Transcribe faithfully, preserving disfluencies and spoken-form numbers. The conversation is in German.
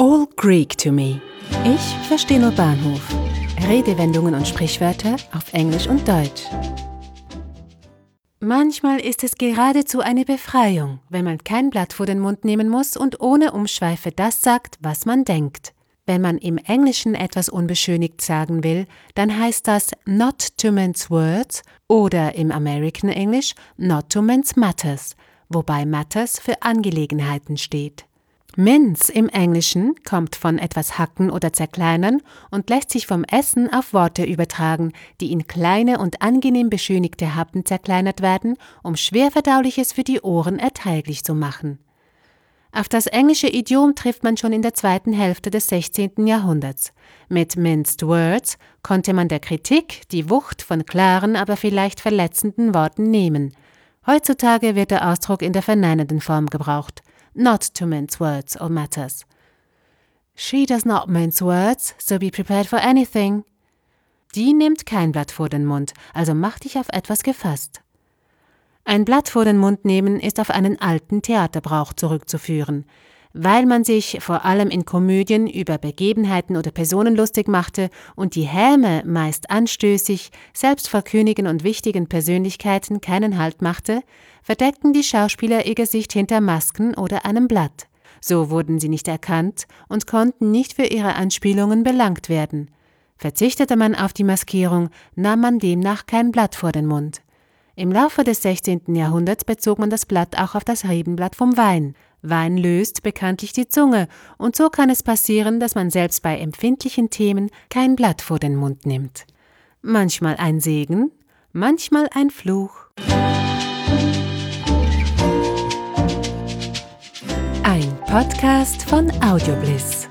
All Greek to me. Ich verstehe nur Bahnhof. Redewendungen und Sprichwörter auf Englisch und Deutsch. Manchmal ist es geradezu eine Befreiung, wenn man kein Blatt vor den Mund nehmen muss und ohne Umschweife das sagt, was man denkt. Wenn man im Englischen etwas unbeschönigt sagen will, dann heißt das not to mince words oder im American English not to mince matters, wobei matters für Angelegenheiten steht. Mince im Englischen kommt von etwas hacken oder zerkleinern und lässt sich vom Essen auf Worte übertragen, die in kleine und angenehm beschönigte Happen zerkleinert werden, um Schwerverdauliches für die Ohren erträglich zu machen. Auf das englische Idiom trifft man schon in der zweiten Hälfte des sechzehnten Jahrhunderts. Mit minced words konnte man der Kritik die Wucht von klaren, aber vielleicht verletzenden Worten nehmen. Heutzutage wird der Ausdruck in der verneinenden Form gebraucht. Not to mince words or matters. She does not mince words, so be prepared for anything. Die nimmt kein Blatt vor den Mund, also mach dich auf etwas gefasst. Ein Blatt vor den Mund nehmen ist auf einen alten Theaterbrauch zurückzuführen. Weil man sich vor allem in Komödien über Begebenheiten oder Personen lustig machte und die Häme meist anstößig, selbst vor Königen und wichtigen Persönlichkeiten keinen Halt machte, verdeckten die Schauspieler ihr Gesicht hinter Masken oder einem Blatt. So wurden sie nicht erkannt und konnten nicht für ihre Anspielungen belangt werden. Verzichtete man auf die Maskierung, nahm man demnach kein Blatt vor den Mund. Im Laufe des sechzehnten Jahrhunderts bezog man das Blatt auch auf das Rebenblatt vom Wein. Wein löst bekanntlich die Zunge, und so kann es passieren, dass man selbst bei empfindlichen Themen kein Blatt vor den Mund nimmt. Manchmal ein Segen, manchmal ein Fluch. Ein Podcast von Audiobliss.